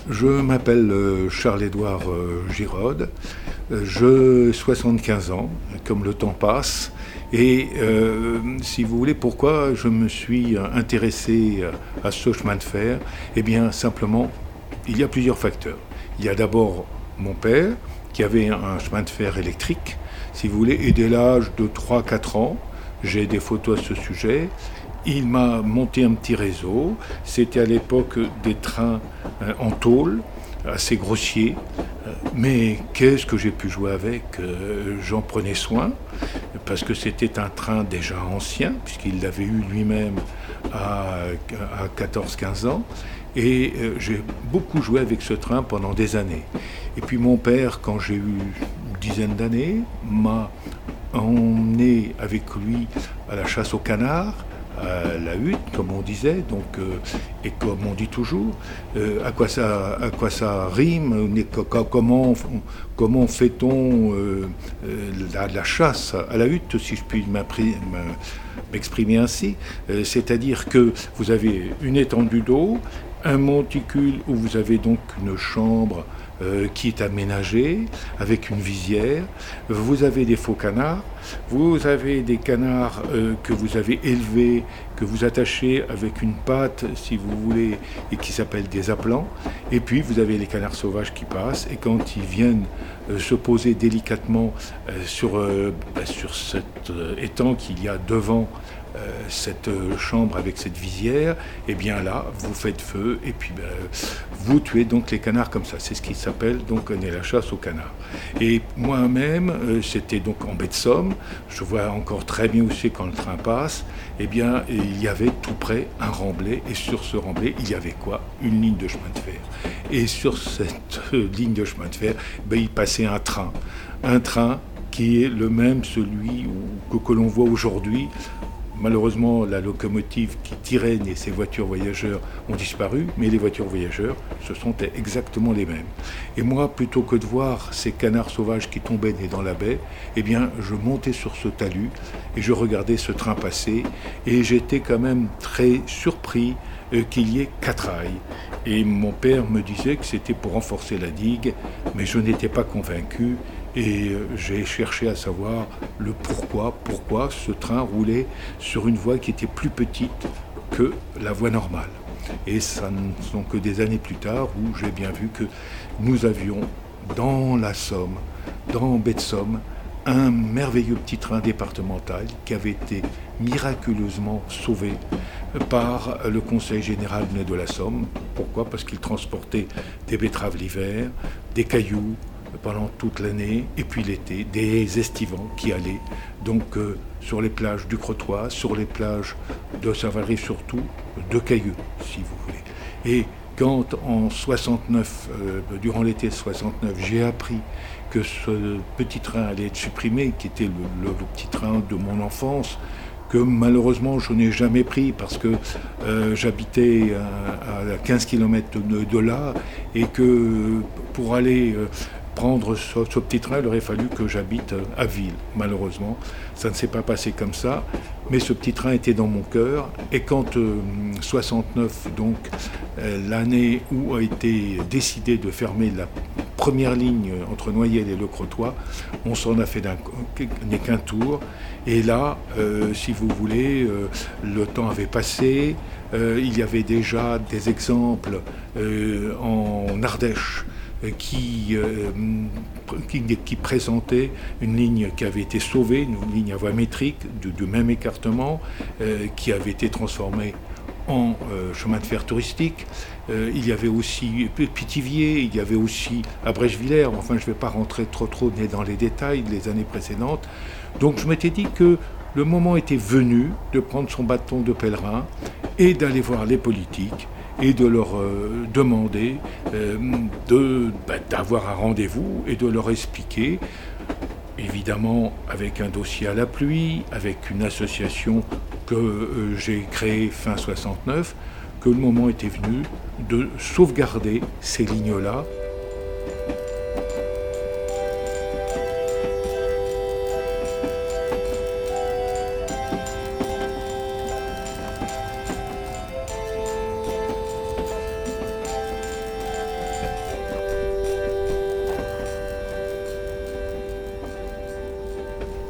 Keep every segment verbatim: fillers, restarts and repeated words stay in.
Je m'appelle euh, Charles-Édouard euh, Giraude, je soixante-quinze ans, comme le temps passe, et euh, si vous voulez, pourquoi je me suis intéressé à ce chemin de fer? Eh bien, simplement, il y a plusieurs facteurs. Il y a d'abord mon père, qui avait un chemin de fer électrique, si vous voulez, et dès l'âge de trois à quatre ans, j'ai des photos à ce sujet. Il m'a monté un petit réseau. C'était à l'époque des trains euh, en tôle, assez grossiers. Euh, mais qu'est-ce que j'ai pu jouer avec? euh, J'en prenais soin, parce que c'était un train déjà ancien, puisqu'il l'avait eu lui-même à, à quatorze quinze ans. Et euh, j'ai beaucoup joué avec ce train pendant des années. Et puis mon père, quand j'ai eu une dizaine d'années, m'a emmené avec lui à la chasse au canard, à la hutte, comme on disait, donc, euh, et comme on dit toujours, euh, à, quoi ça, à quoi ça rime, comment, comment fait-on euh, la, la chasse à la hutte, si je puis m'exprimer ainsi, euh, c'est-à-dire que vous avez une étendue d'eau, un monticule où vous avez donc une chambre Euh, qui est aménagé avec une visière. Vous avez des faux canards, vous avez des canards euh, que vous avez élevés, que vous attachez avec une patte, si vous voulez, et qui s'appellent des appelants. Et puis vous avez les canards sauvages qui passent, et quand ils viennent euh, se poser délicatement euh, sur, euh, bah, sur cet euh, étang qu'il y a devant Euh, cette euh, chambre avec cette visière, et eh bien là, vous faites feu et puis ben, vous tuez donc les canards comme ça. C'est ce qui s'appelle donc la chasse aux canards. Et moi-même, euh, c'était donc en baie de Somme. Je vois encore très bien où c'est quand le train passe. Et eh bien, il y avait tout près un remblai, et sur ce remblai, il y avait quoi? Une ligne de chemin de fer. Et sur cette euh, ligne de chemin de fer, ben, il passait un train, un train qui est le même celui où, que, que l'on voit aujourd'hui. Malheureusement, la locomotive qui tirait et ces voitures voyageurs ont disparu, mais les voitures voyageurs, ce sont exactement les mêmes. Et moi, plutôt que de voir ces canards sauvages qui tombaient nés dans la baie, eh bien, je montais sur ce talus et je regardais ce train passer, et j'étais quand même très surpris euh, qu'il y ait quatre rails. Et mon père me disait que c'était pour renforcer la digue, mais je n'étais pas convaincu. Et j'ai cherché à savoir le pourquoi, pourquoi ce train roulait sur une voie qui était plus petite que la voie normale. Et ça ne sont que des années plus tard où j'ai bien vu que nous avions dans la Somme, dans baie de Somme, un merveilleux petit train départemental qui avait été miraculeusement sauvé par le Conseil général de la Somme. Pourquoi? Parce qu'il transportait des betteraves l'hiver, des cailloux pendant toute l'année, et puis l'été, des estivants qui allaient donc euh, sur les plages du Crotoy, sur les plages de Saint-Valery, surtout de Cailleux, si vous voulez. Et quand en soixante-neuf, euh, durant l'été soixante-neuf, j'ai appris que ce petit train allait être supprimé, qui était le, le, le petit train de mon enfance, que malheureusement je n'ai jamais pris parce que euh, j'habitais à, à quinze kilomètres de, de là, et que pour aller euh, prendre ce, ce petit train, il aurait fallu que j'habite à Ville. Malheureusement, ça ne s'est pas passé comme ça, mais ce petit train était dans mon cœur. Et quand euh, soixante-neuf, donc euh, l'année où a été décidé de fermer la première ligne entre Noyelles et Le Crotoy, on s'en a fait d'un, n'est qu'un tour. Et là, euh, si vous voulez, euh, le temps avait passé. Euh, il y avait déjà des exemples euh, en Ardèche Qui, euh, qui, qui présentait une ligne qui avait été sauvée, une ligne à voie métrique, du, du même écartement, euh, qui avait été transformée en euh, chemin de fer touristique. Euh, il y avait aussi Pithiviers, il y avait aussi à Brèchevillers. Enfin, je ne vais pas rentrer trop trop dans les détails des années précédentes. Donc je m'étais dit que le moment était venu de prendre son bâton de pèlerin et d'aller voir les politiques et de leur euh, demander euh, de, bah, d'avoir un rendez-vous et de leur expliquer, évidemment avec un dossier à l'appui, avec une association que euh, j'ai créée fin soixante-neuf, que le moment était venu de sauvegarder ces lignes-là.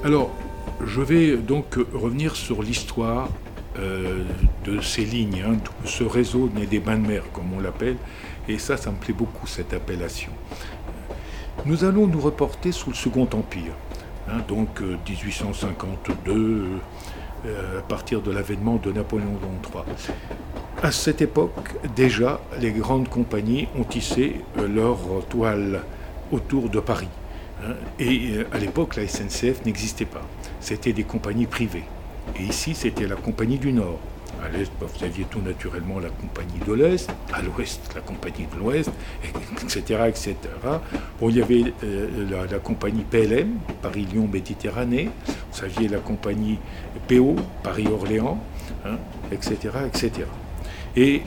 Alors, je vais donc revenir sur l'histoire euh, de ces lignes, hein, ce réseau né des bains de mer, comme on l'appelle, et ça, ça me plaît beaucoup, cette appellation. Nous allons nous reporter sous le Second Empire, hein, donc euh, dix-huit cent cinquante-deux, euh, à partir de l'avènement de Napoléon trois. À cette époque, déjà, les grandes compagnies ont tissé euh, leur toile autour de Paris. Hein, et euh, à l'époque, la S N C F n'existait pas. C'était des compagnies privées. Et ici, c'était la Compagnie du Nord. À l'Est, vous aviez tout naturellement la Compagnie de l'Est, à l'Ouest, la Compagnie de l'Ouest, et cetera, et cetera. Bon, il y avait euh, la, la Compagnie P L M, Paris-Lyon-Méditerranée, vous aviez la Compagnie P O, Paris-Orléans, hein, et cetera, et cetera. Et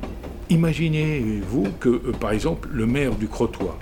imaginez-vous que, euh, par exemple, le maire du Crotoy,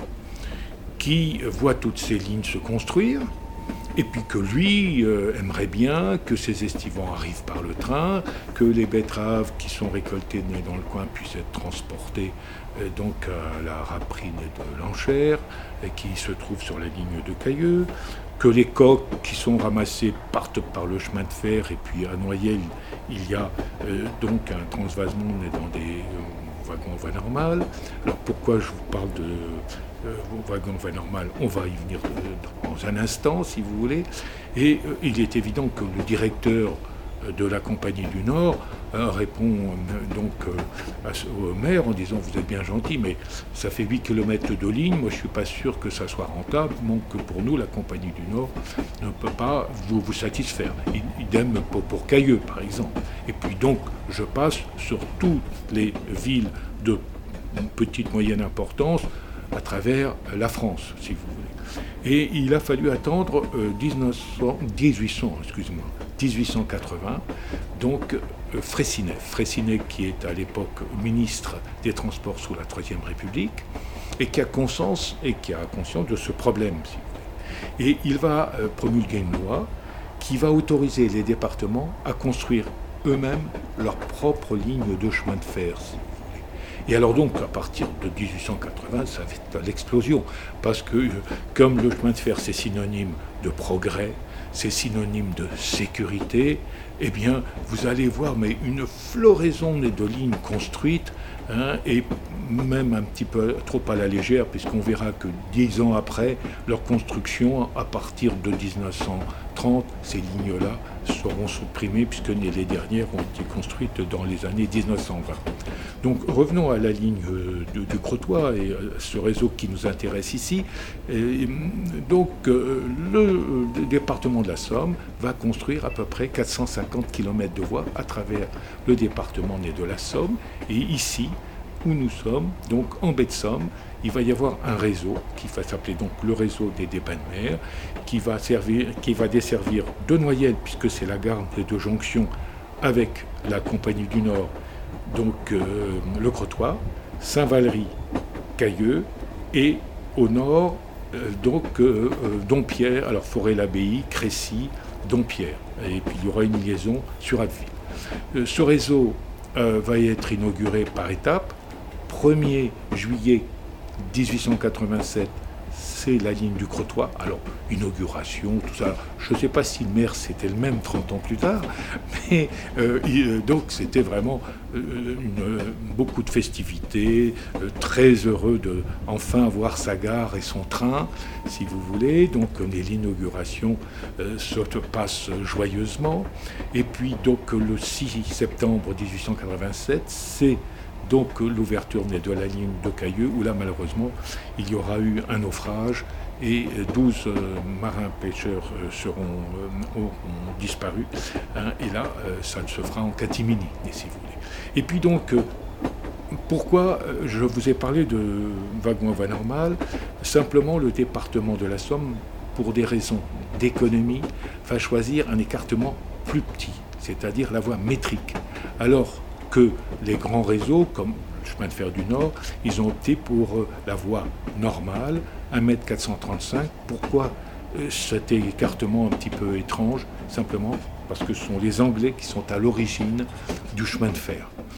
qui voit toutes ces lignes se construire, et puis que lui euh, aimerait bien que ces estivants arrivent par le train, que les betteraves qui sont récoltées dans le coin puissent être transportées euh, donc à la raperine de l'Enchère, et qui se trouve sur la ligne de Cailleux, que les coques qui sont ramassées partent par le chemin de fer, et puis à Noyelles, il y a euh, donc un transvasement dans des euh, wagons voie normale. Alors pourquoi je vous parle de Euh, wagon voie normale, on va y venir euh, dans un instant si vous voulez, et euh, il est évident que le directeur euh, de la Compagnie du Nord euh, répond euh, donc euh, à, au maire en disant: vous êtes bien gentil, mais ça fait huit kilomètres de ligne, moi je suis pas sûr que ça soit rentable, donc que pour nous la Compagnie du Nord ne peut pas vous, vous satisfaire. Idem pour, pour Cailleux par exemple. Et puis donc je passe sur toutes les villes de petite moyenne importance à travers la France, si vous voulez. Et il a fallu attendre euh, dix-neuf cents, dix-huit cents, excusez-moi, dix-huit cent quatre-vingts, donc euh, Freycinet, Freycinet qui est à l'époque ministre des Transports sous la Troisième République, et qui a conscience, et qui a conscience de ce problème, si vous voulez. Et il va euh, promulguer une loi qui va autoriser les départements à construire eux-mêmes leurs propres lignes de chemin de fer, si vous voulez. Et alors donc, à partir de dix-huit cent quatre-vingts, ça va être l'explosion, parce que comme le chemin de fer, c'est synonyme de progrès, c'est synonyme de sécurité, eh bien, vous allez voir mais une floraison de lignes construites, hein, et même un petit peu trop à la légère, puisqu'on verra que dix ans après leur construction, à partir de dix-neuf cent trente, ces lignes-là seront supprimées, puisque les dernières ont été construites dans les années dix-neuf cent vingt. Donc revenons à la ligne du, du Crotoy et à ce réseau qui nous intéresse ici. Et donc euh, le, le département de la Somme va construire à peu près quatre cent cinquante kilomètres de voies à travers le département né de la Somme. Et ici, où nous sommes, donc en baie de Somme, il va y avoir un réseau qui va s'appeler donc le réseau des, des bains de mer, qui va, servir, qui va desservir de Noyelles, puisque c'est la gare de jonction avec la Compagnie du Nord, donc euh, le Crotoy, Saint-Valery, Cailleux, et au nord, euh, donc euh, euh, Dompierre, alors Forêt-l'Abbaye, Crécy, Dompierre. Et puis il y aura une liaison sur Abbeville. Euh, ce réseau euh, va être inauguré par étapes. premier juillet dix-huit cent quatre-vingt-sept, c'est la ligne du Crotoy. Alors, inauguration, tout ça. Je ne sais pas si le maire c'était le même trente ans plus tard, mais euh, il, donc c'était vraiment euh, une, beaucoup de festivités, euh, très heureux de enfin voir sa gare et son train, si vous voulez. Donc l'inauguration euh, se passe joyeusement. Et puis donc le six septembre dix-huit cent quatre-vingt-sept, c'est donc l'ouverture de la ligne de Cailleux, où là malheureusement il y aura eu un naufrage et douze euh, marins pêcheurs euh, seront, euh, ont, ont disparu, hein, et là euh, ça se fera en catimini, si vous voulez. Et puis donc euh, pourquoi euh, je vous ai parlé de wagon à voie normale? Simplement le département de la Somme, pour des raisons d'économie, va choisir un écartement plus petit, c'est-à-dire la voie métrique. Alors que les grands réseaux, comme le chemin de fer du Nord, ils ont opté pour la voie normale, un mètre quatre cent trente-cinq. Pourquoi cet écartement un petit peu étrange? Simplement parce que ce sont les Anglais qui sont à l'origine du chemin de fer.